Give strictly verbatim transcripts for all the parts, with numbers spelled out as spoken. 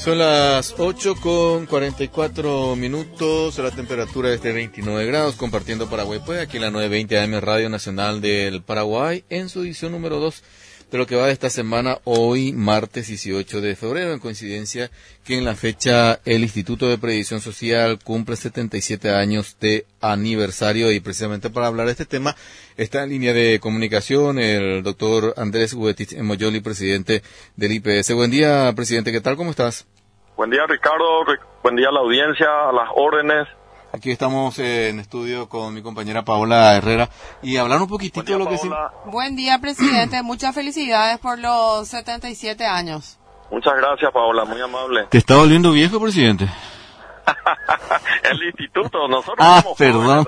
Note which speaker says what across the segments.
Speaker 1: Son las ocho con cuarenta y cuatro minutos, la temperatura es de veintinueve grados, compartiendo Paraguay pues aquí en la novecientos veinte A M Radio Nacional del Paraguay, en su edición número dos de lo que va de esta semana, hoy martes dieciocho de febrero, en coincidencia que en la fecha el Instituto de Previsión Social cumple setenta y siete años de aniversario, y precisamente para hablar de este tema está en línea de comunicación el doctor Andrés Huetich Moyoli, presidente del I P S. Buen día, presidente, ¿qué tal? ¿Cómo estás?
Speaker 2: Buen día, Ricardo. Buen día a la audiencia, a las órdenes.
Speaker 1: Aquí estamos eh, en estudio con mi compañera Paola Herrera y hablar un poquitito
Speaker 2: día,
Speaker 1: de lo que sí.
Speaker 3: Buen día, presidente. Muchas felicidades por los setenta y siete años.
Speaker 2: Muchas gracias, Paola. Muy amable.
Speaker 1: ¿Te está volviendo viejo, presidente?
Speaker 2: El instituto, nosotros
Speaker 1: Ah,
Speaker 2: somos
Speaker 1: perdón.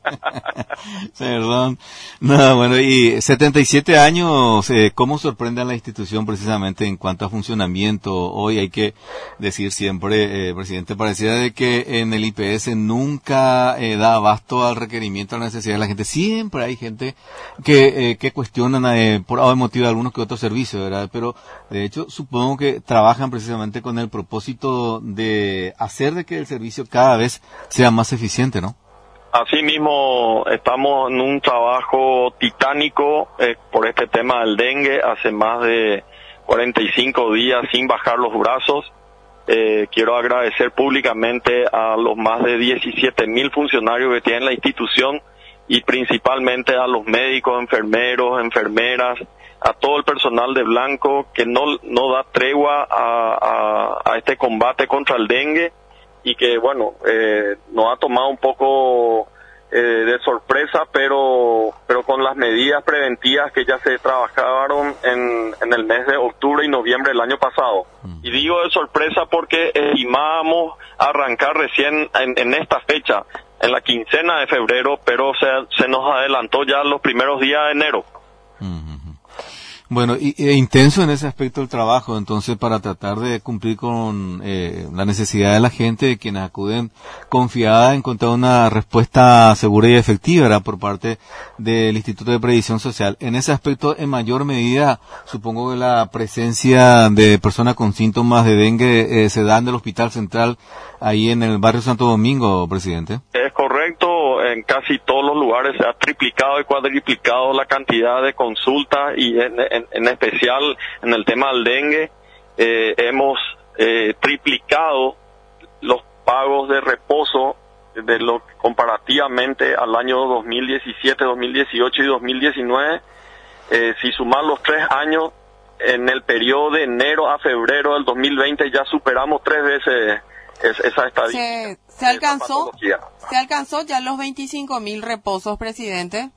Speaker 1: Perdón. No, bueno, y setenta y siete años, eh, ¿cómo sorprende a la institución precisamente en cuanto a funcionamiento? Hoy hay que decir siempre, eh, presidente, pareciera de que en el I P S nunca eh, da abasto al requerimiento, a la necesidad de la gente. Siempre hay gente que, eh, que cuestionan eh, por algún motivo algunos que otros servicios, ¿verdad? Pero, de hecho, supongo que trabajan precisamente con el propósito de hacer de que el servicio cada vez sea más eficiente, ¿no?
Speaker 2: Así mismo, estamos en un trabajo titánico eh, por este tema del dengue, hace más de cuarenta y cinco días sin bajar los brazos. Eh, quiero agradecer públicamente a los más de diecisiete mil funcionarios que tiene la institución y principalmente a los médicos, enfermeros, enfermeras, a todo el personal de blanco que no, no da tregua a, a, a este combate contra el dengue, y que, bueno, eh, nos ha tomado un poco eh, de sorpresa, pero pero con las medidas preventivas que ya se trabajaron en, en el mes de octubre y noviembre del año pasado. Mm. Y digo de sorpresa porque estimábamos arrancar recién en, en esta fecha, en la quincena de febrero, pero se, se nos adelantó ya los primeros días de enero.
Speaker 1: Mm. Bueno, y, e intenso en ese aspecto el trabajo, entonces, para tratar de cumplir con eh, la necesidad de la gente, de quienes acuden confiada en encontrar una respuesta segura y efectiva, ¿verdad?, por parte del Instituto de Previsión Social. En ese aspecto, en mayor medida, supongo que la presencia de personas con síntomas de dengue eh, se da en el Hospital Central, ahí en el barrio Santo Domingo, presidente.
Speaker 2: Es correcto, en casi todos los lugares se ha triplicado y cuadriplicado la cantidad de consultas, y en, en, en especial en el tema del dengue eh, hemos eh, triplicado los pagos de reposo de lo comparativamente al año dos mil diecisiete, dos mil dieciocho y dos mil diecinueve. Eh, si sumar los tres años, en el periodo de enero a febrero del dos mil veinte ya superamos tres veces Es, esa estadística.
Speaker 3: Se, se alcanzó, se alcanzó ya los veinticinco mil reposos, presidente.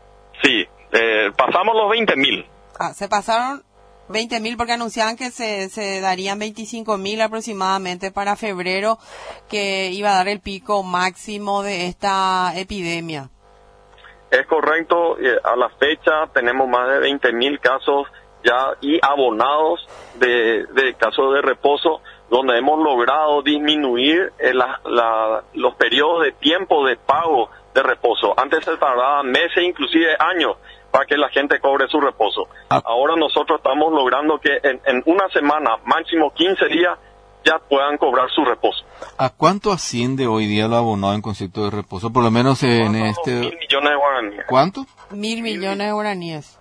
Speaker 2: Sí, eh, pasamos los veinte mil.
Speaker 3: Ah, se pasaron veinte mil porque anunciaban que se, se darían veinticinco mil aproximadamente para febrero, que iba a dar el pico máximo de esta epidemia.
Speaker 2: Es correcto, eh, a la fecha tenemos más de veinte mil casos ya y abonados de, de casos de reposo, donde hemos logrado disminuir eh, la, la, los periodos de tiempo de pago de reposo. Antes se tardaban meses, inclusive años, para que la gente cobre su reposo. Ah. Ahora nosotros estamos logrando que en, en una semana, máximo quince días, ya puedan cobrar su reposo.
Speaker 1: ¿A cuánto asciende hoy día lo abonado en concepto de reposo? Por lo menos en
Speaker 2: no,
Speaker 1: este...
Speaker 2: Mil millones de guaraníes.
Speaker 1: ¿Cuánto?
Speaker 3: Mil millones de guaraníes.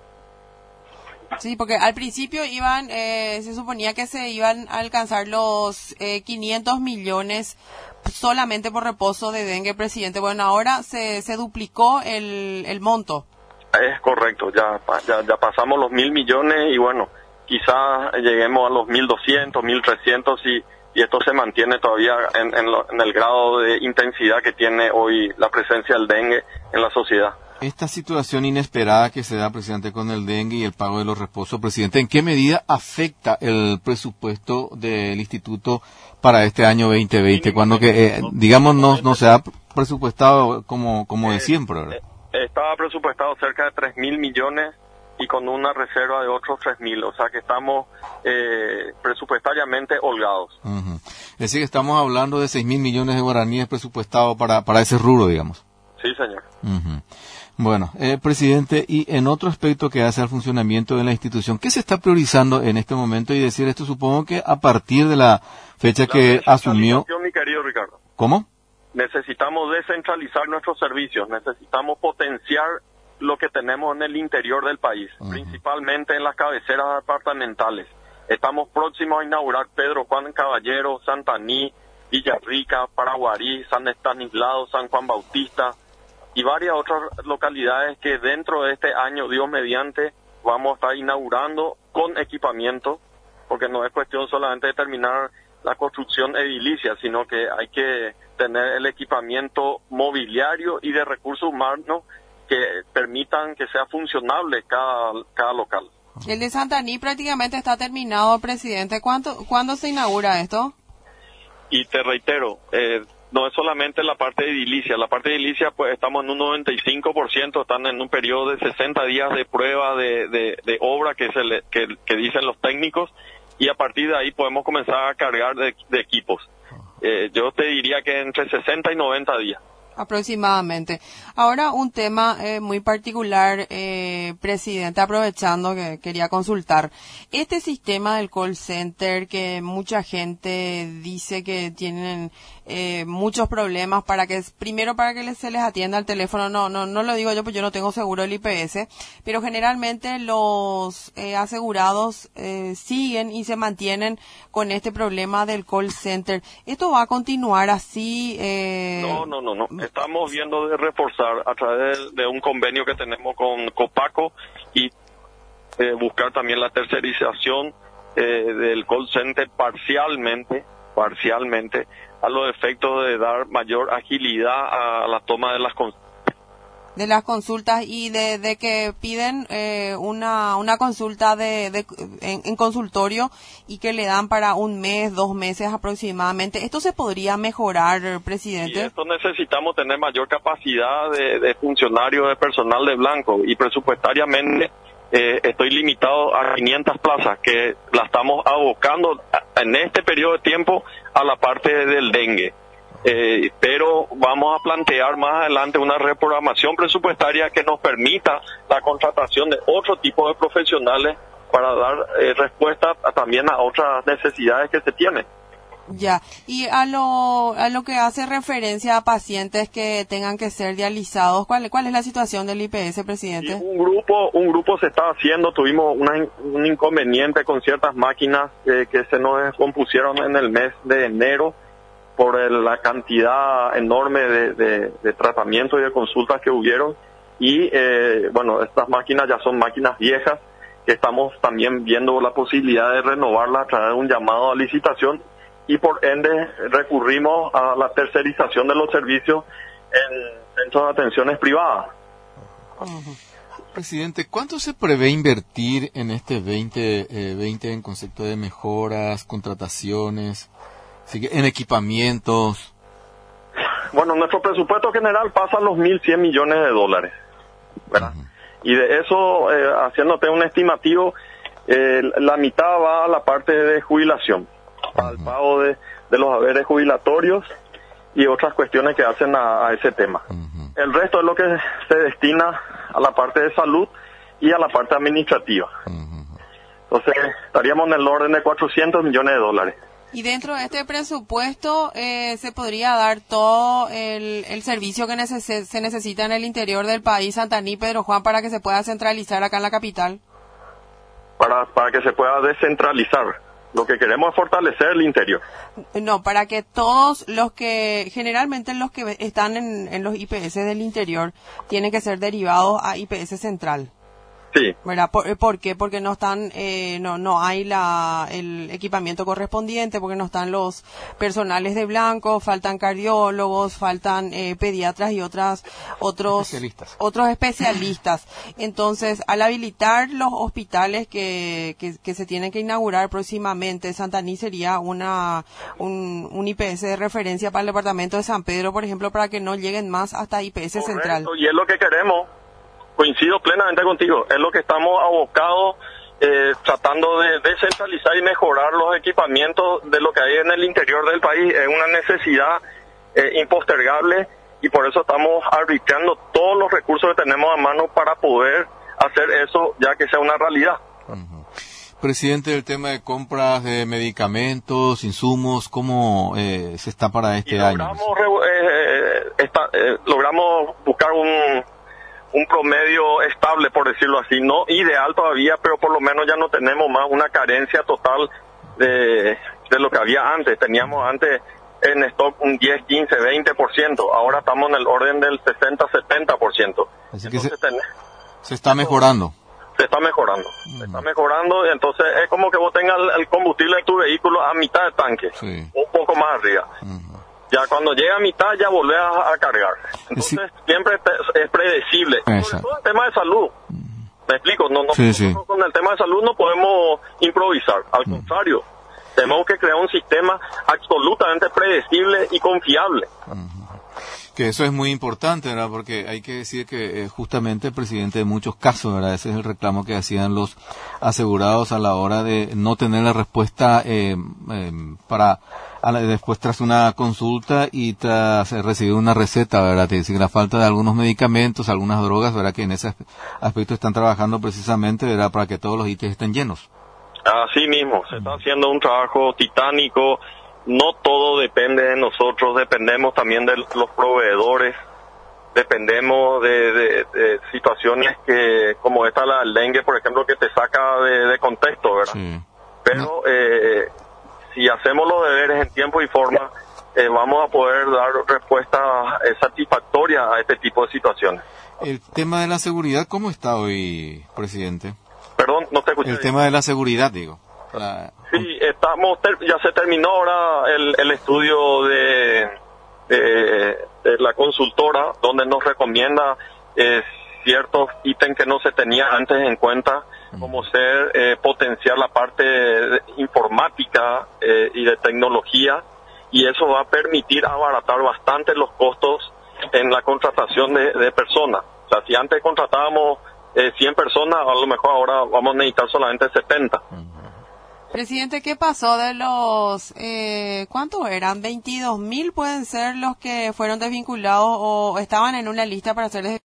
Speaker 3: Sí, porque al principio iban, eh, se suponía que se iban a alcanzar los eh, quinientos millones solamente por reposo de dengue, presidente. Bueno, ahora se, se duplicó el, el monto.
Speaker 2: Es correcto, ya, ya, ya pasamos los mil millones y bueno, quizás lleguemos a los mil doscientos, mil trescientos y, y esto se mantiene todavía en, en, lo, en el grado de intensidad que tiene hoy la presencia del dengue en la sociedad.
Speaker 1: Esta situación inesperada que se da, presidente, con el dengue y el pago de los reposos, presidente, ¿en qué medida afecta el presupuesto del instituto para este año veinte veinte? Cuando que, eh, digamos, no, no se ha presupuestado como, como de siempre, ¿verdad?
Speaker 2: Estaba presupuestado cerca de tres mil millones y con una reserva de otros tres mil, o sea que estamos eh, presupuestariamente holgados.
Speaker 1: Uh-huh. Es decir, que estamos hablando de seis mil millones de guaraníes presupuestados para, para ese rubro, digamos.
Speaker 2: Sí, señor.
Speaker 1: Uh-huh. Bueno, eh, presidente, y en otro aspecto que hace al funcionamiento de la institución, ¿qué se está priorizando en este momento? Y decir esto, supongo que a partir de la fecha
Speaker 2: La
Speaker 1: que asumió...
Speaker 2: mi querido Ricardo.
Speaker 1: ¿Cómo?
Speaker 2: Necesitamos descentralizar nuestros servicios, necesitamos potenciar lo que tenemos en el interior del país, uh-huh. principalmente en las cabeceras departamentales. Estamos próximos a inaugurar Pedro Juan Caballero, Santaní, Villarrica, Paraguarí, San Estanislao, San Juan Bautista y varias otras localidades que dentro de este año, Dios mediante, vamos a estar inaugurando con equipamiento, porque no es cuestión solamente de terminar la construcción edilicia, sino que hay que tener el equipamiento mobiliario y de recursos humanos que permitan que sea funcionable cada, cada local.
Speaker 3: El de Santaní prácticamente está terminado, presidente. ¿Cuánto, ¿Cuándo se inaugura esto?
Speaker 2: Y te reitero, eh, no es solamente la parte edilicia. La parte edilicia, pues estamos en un noventa y cinco por ciento, están en un periodo de sesenta días de prueba de, de, de obra que, se le, que, que dicen los técnicos, y a partir de ahí podemos comenzar a cargar de, de equipos. Eh, yo te diría que entre sesenta y noventa días.
Speaker 3: Aproximadamente. Ahora un tema eh, muy particular, eh, presidente, aprovechando que quería consultar. Este sistema del call center que mucha gente dice que tienen eh, muchos problemas para que, primero para que les, se les atienda el teléfono, no, no, no lo digo yo, pues yo no tengo seguro del I P S, pero generalmente los eh, asegurados eh, siguen y se mantienen con este problema del call center. ¿Esto va a continuar así? Eh...
Speaker 2: No, no, no, no. Estamos viendo de reforzar a través de un convenio que tenemos con Copaco y eh, buscar también la tercerización eh, del call center parcialmente, parcialmente, a los efectos de dar mayor agilidad a la toma de las consultas.
Speaker 3: De las consultas y de, de que piden eh, una una consulta de, de en, en consultorio y que le dan para un mes, dos meses aproximadamente. ¿Esto se podría mejorar, presidente?
Speaker 2: Y esto necesitamos tener mayor capacidad de, de funcionarios, de personal de blanco, y presupuestariamente eh, estoy limitado a quinientas plazas que la estamos abocando en este periodo de tiempo a la parte del dengue. Eh, pero vamos a plantear más adelante una reprogramación presupuestaria que nos permita la contratación de otro tipo de profesionales para dar eh, respuesta a, también a otras necesidades que se tienen.
Speaker 3: Ya, y a lo a lo que hace referencia a pacientes que tengan que ser dializados, ¿cuál, cuál es la situación del I P S, presidente?
Speaker 2: Y un grupo un grupo se está haciendo, tuvimos una, un inconveniente con ciertas máquinas eh, que se nos descompusieron en el mes de enero, por el, la cantidad enorme de, de, de tratamientos y de consultas que hubieron. Y, eh, bueno, estas máquinas ya son máquinas viejas, que estamos también viendo la posibilidad de renovarlas a través de un llamado a licitación, y por ende recurrimos a la tercerización de los servicios en centros de atenciones privadas.
Speaker 1: Uh-huh. Presidente, ¿cuánto se prevé invertir en este veinte veinte en concepto de mejoras, contrataciones, en equipamientos?
Speaker 2: Bueno, nuestro presupuesto general pasa a los mil cien millones de dólares, ¿verdad? Uh-huh. Y de eso, eh, haciéndote un estimativo, eh, la mitad va a la parte de jubilación, uh-huh. al pago de, de los haberes jubilatorios y otras cuestiones que hacen a, a ese tema. Uh-huh. El resto es lo que se destina a la parte de salud y a la parte administrativa. Uh-huh. Entonces, estaríamos en el orden de cuatrocientos millones de dólares.
Speaker 3: Y dentro de este presupuesto eh, se podría dar todo el, el servicio que neces- se necesita en el interior del país, Santaní, Pedro Juan, para que se pueda centralizar acá en la capital.
Speaker 2: Para, para que se pueda descentralizar. Lo que queremos es fortalecer el interior.
Speaker 3: No, para que todos los que, generalmente los que están en, en los I P S del interior, tienen que ser derivados a I P S central.
Speaker 2: Sí.
Speaker 3: ¿Verdad? ¿Por, ¿por qué? Porque no están, eh, no, no hay la, el equipamiento correspondiente, porque no están los personales de blanco, faltan cardiólogos, faltan eh, pediatras y otras, otros,
Speaker 1: especialistas.
Speaker 3: otros especialistas. Entonces, al habilitar los hospitales que, que, que se tienen que inaugurar próximamente, Santaní sería una, un, un I P S de referencia para el departamento de San Pedro, por ejemplo, para que no lleguen más hasta I P S
Speaker 2: Correcto,
Speaker 3: central.
Speaker 2: Y es lo que queremos. Coincido plenamente contigo, es lo que estamos abocados, eh, tratando de descentralizar y mejorar los equipamientos de lo que hay en el interior del país. Es una necesidad eh, impostergable y por eso estamos arbitrando todos los recursos que tenemos a mano para poder hacer eso ya que sea una realidad.
Speaker 1: Uh-huh. Presidente, el tema de compras de medicamentos, insumos, ¿cómo eh, se está para este
Speaker 2: y logramos,
Speaker 1: año?
Speaker 2: Eh, esta, eh, logramos buscar un, un promedio estable, por decirlo así, no ideal todavía, pero por lo menos ya no tenemos más una carencia total de, de lo que había antes. Teníamos antes en stock un diez, quince, veinte por ciento, ahora estamos en el orden del sesenta, setenta por ciento.
Speaker 1: Así que se, ten... se está mejorando.
Speaker 2: Se está mejorando, uh-huh. se está mejorando, y entonces es como que vos tengas el combustible de tu vehículo a mitad de tanque,
Speaker 1: sí.
Speaker 2: un poco más arriba. Uh-huh. Ya cuando llega a mitad ya volvés a, a cargar. Entonces sí. siempre te, es predecible. Sobre todo el tema de salud. Uh-huh. ¿Me explico? No, no,
Speaker 1: sí, sí.
Speaker 2: Con el tema de salud no podemos improvisar, al uh-huh. contrario. Tenemos que crear un sistema absolutamente predecible y confiable.
Speaker 1: Uh-huh. Que eso es muy importante, ¿verdad? Porque hay que decir que eh, justamente el presidente de muchos casos, ¿verdad? Ese es el reclamo que hacían los asegurados a la hora de no tener la respuesta eh, eh, para a la, después tras una consulta y tras recibir una receta, ¿verdad? Es decir, la falta de algunos medicamentos, algunas drogas, ¿verdad? Que en ese aspecto están trabajando precisamente, ¿verdad? Para que todos los ítems estén llenos.
Speaker 2: Así mismo, se está haciendo un trabajo titánico. No todo depende de nosotros, dependemos también de los proveedores, dependemos de, de, de situaciones que, como esta la del dengue, por ejemplo, que te saca de, de contexto, ¿verdad? Sí. Pero no. eh, si hacemos los deberes en tiempo y forma, eh, vamos a poder dar respuestas eh, satisfactorias a este tipo de situaciones.
Speaker 1: El tema de la seguridad, ¿cómo está hoy, presidente?
Speaker 2: Perdón, no te escuché.
Speaker 1: El tema de la seguridad, digo. La...
Speaker 2: Sí, estamos, ya se terminó ahora el, el estudio de, de, de la consultora, donde nos recomienda eh, ciertos ítems que no se tenía antes en cuenta, como ser eh, potenciar la parte de informática eh, y de tecnología, y eso va a permitir abaratar bastante los costos en la contratación de, de personas. O sea, si antes contratábamos eh, cien personas, a lo mejor ahora vamos a necesitar solamente setenta.
Speaker 3: Presidente, ¿qué pasó de los, eh, cuántos eran? veintidós mil pueden ser los que fueron desvinculados o estaban en una lista para ser desvinculados?